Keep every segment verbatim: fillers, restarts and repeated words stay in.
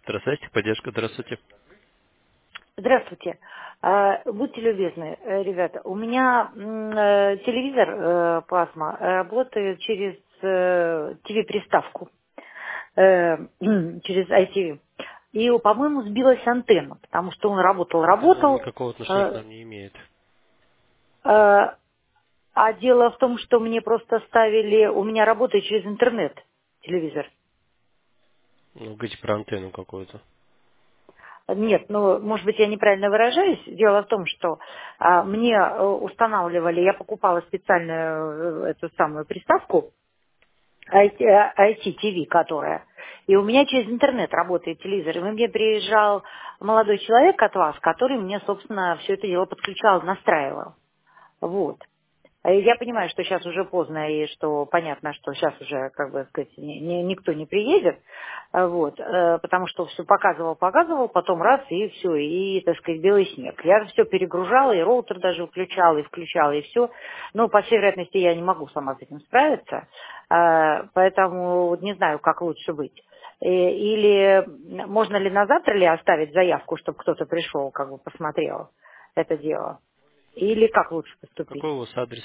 Здравствуйте, поддержка, здравствуйте. Здравствуйте. А, Будьте любезны, э, ребята, у меня м, э, телевизор э, плазма работает через ти ви-приставку, э, через ай ти ви. И, по-моему, сбилась антенна, потому что он работал, Это работал. никакого отношения к э, нам не имеет. э, А дело в том, что мне просто ставили, у меня работает через интернет телевизор. Ну, говорите про антенну какую-то. Нет, ну, может быть, я неправильно выражаюсь. Дело в том, что а, мне э, устанавливали, я покупала специальную э, эту самую приставку ай ти ви, которая, и у меня через интернет работает телевизор. И мне приезжал молодой человек от вас, который мне, собственно, все это дело подключал, настраивал. Вот. А Я понимаю, что сейчас уже поздно, и что понятно, что сейчас уже, как бы сказать, ни- ни- никто не приедет, а, вот, э, потому что все показывал, показывал, потом раз, и все, и, так сказать, белый снег. Я все перегружала, и роутер даже выключала, и включала, и все. Но, по всей вероятности, я не могу сама с этим справиться, а, поэтому вот не знаю, как лучше быть. Э, Или можно ли на завтра ли оставить заявку, чтобы кто-то пришел, как бы посмотрел это дело? Или как лучше поступить? Какой у вас адрес?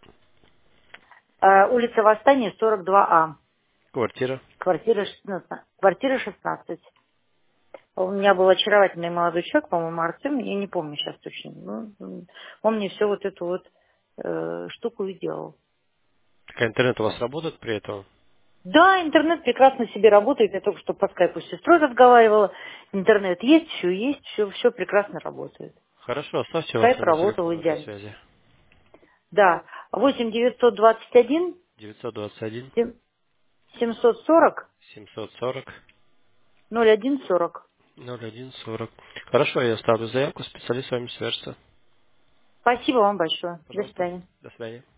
Э, Улица Восстания, сорок два А, Квартира? квартира шестнадцать. Квартира шестнадцать. У меня был очаровательный молодой человек, по-моему, Артем, я не помню сейчас точно. Ну, м, он мне все вот эту вот э, штуку и делал. Так, а интернет у вас работает при этом? Да, интернет прекрасно себе работает. Я только что по скайпу с сестрой разговаривала. Интернет есть, все есть, все, все прекрасно работает. Хорошо, оставьте ваш Скайп номер работал телефона для идеально. связи. Да, восемь девятьсот двадцать один девятьсот двадцать один семьсот сорок семьсот сорок ноль один сорок. ноль один сорок. Хорошо, я оставлю заявку, специалист с вами свяжется. Спасибо вам большое. До Пожалуйста, свидания. до свидания.